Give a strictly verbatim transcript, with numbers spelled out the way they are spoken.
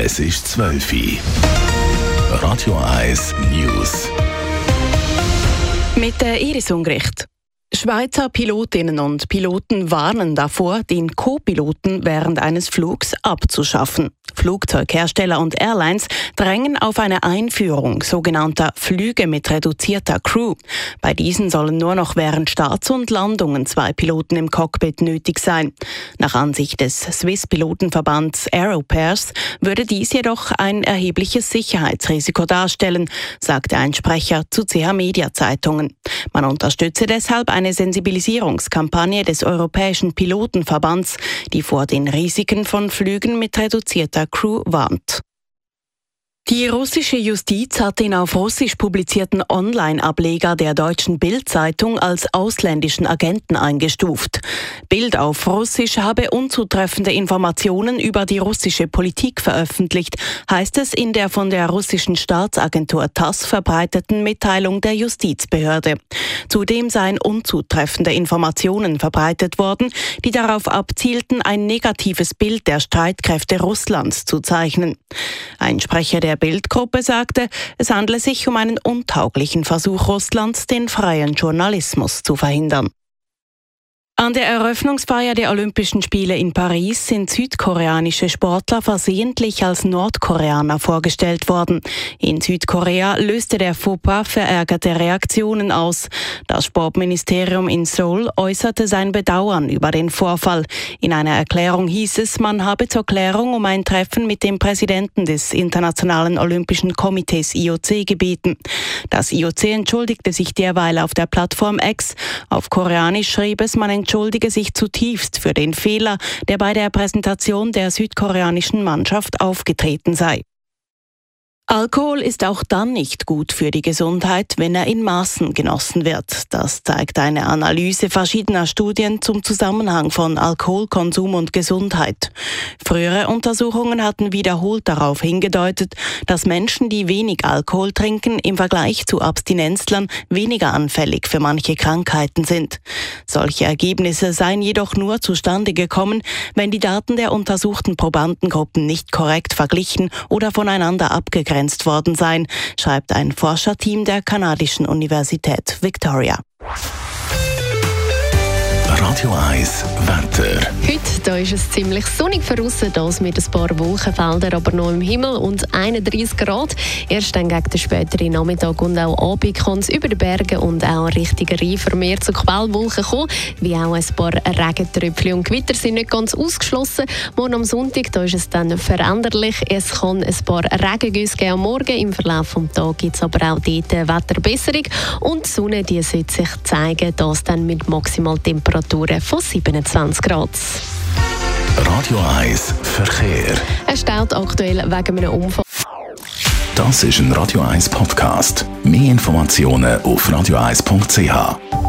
Es ist zwölf Uhr. Radio eins News. Mit der Iris Ungericht. Schweizer Pilotinnen und Piloten warnen davor, den Co-Piloten während eines Flugs abzuschaffen. Flugzeughersteller und Airlines drängen auf eine Einführung sogenannter Flüge mit reduzierter Crew. Bei diesen sollen nur noch während Starts und Landungen zwei Piloten im Cockpit nötig sein. Nach Ansicht des Swiss-Pilotenverbands Aeropairs würde dies jedoch ein erhebliches Sicherheitsrisiko darstellen, sagte ein Sprecher zu C H Media Zeitungen. Man unterstütze deshalb eine Sensibilisierungskampagne des Europäischen Pilotenverbands, die vor den Risiken von Flügen mit reduzierter Crew warnt. Die russische Justiz hat den auf Russisch publizierten Online-Ableger der deutschen Bild-Zeitung als ausländischen Agenten eingestuft. Bild auf Russisch habe unzutreffende Informationen über die russische Politik veröffentlicht, heißt es in der von der russischen Staatsagentur T A S S verbreiteten Mitteilung der Justizbehörde. Zudem seien unzutreffende Informationen verbreitet worden, die darauf abzielten, ein negatives Bild der Streitkräfte Russlands zu zeichnen. Ein Sprecher der Bildgruppe sagte, es handle sich um einen untauglichen Versuch Russlands, den freien Journalismus zu verhindern. An der Eröffnungsfeier der Olympischen Spiele in Paris sind südkoreanische Sportler versehentlich als Nordkoreaner vorgestellt worden. In Südkorea löste der Fauxpas verärgerte Reaktionen aus. Das Sportministerium in Seoul äußerte sein Bedauern über den Vorfall. In einer Erklärung hieß es, man habe zur Klärung um ein Treffen mit dem Präsidenten des Internationalen Olympischen Komitees I O C gebeten. Das I O C entschuldigte sich derweil auf der Plattform X. Auf Koreanisch schrieb es, man entschuldige sich zutiefst für den Fehler, der bei der Präsentation der südkoreanischen Mannschaft aufgetreten sei. Alkohol ist auch dann nicht gut für die Gesundheit, wenn er in Maßen genossen wird. Das zeigt eine Analyse verschiedener Studien zum Zusammenhang von Alkoholkonsum und Gesundheit. Frühere Untersuchungen hatten wiederholt darauf hingedeutet, dass Menschen, die wenig Alkohol trinken, im Vergleich zu Abstinenzlern weniger anfällig für manche Krankheiten sind. Solche Ergebnisse seien jedoch nur zustande gekommen, wenn die Daten der untersuchten Probandengruppen nicht korrekt verglichen oder voneinander abgegrenzt worden sein, schreibt ein Forscherteam der kanadischen Universität Victoria. Radio eins Wetter. Heute da ist es ziemlich sonnig draussen, das mit ein paar Wolkenfeldern, aber noch im Himmel und einunddreissig Grad. Erst dann gegen den späteren Nachmittag und auch Abend kann es über die Berge und auch Richtung Rhein vermehrt zu Quellwolken kommen, wie auch ein paar Regentröpfchen und Gewitter sind nicht ganz ausgeschlossen. Morgen am Sonntag da ist es dann veränderlich. Es kann ein paar Regengüsse geben am Morgen. Im Verlauf des Tages gibt es aber auch dort eine Wetterbesserung und die Sonne die sollte sich zeigen, das dann mit Maximaltemperaturen von siebenundzwanzig Grad. Radio eins Verkehr. Es staut aktuell wegen einem Unfall. Das ist ein Radio eins Podcast. Mehr Informationen auf radio eins punkt c h.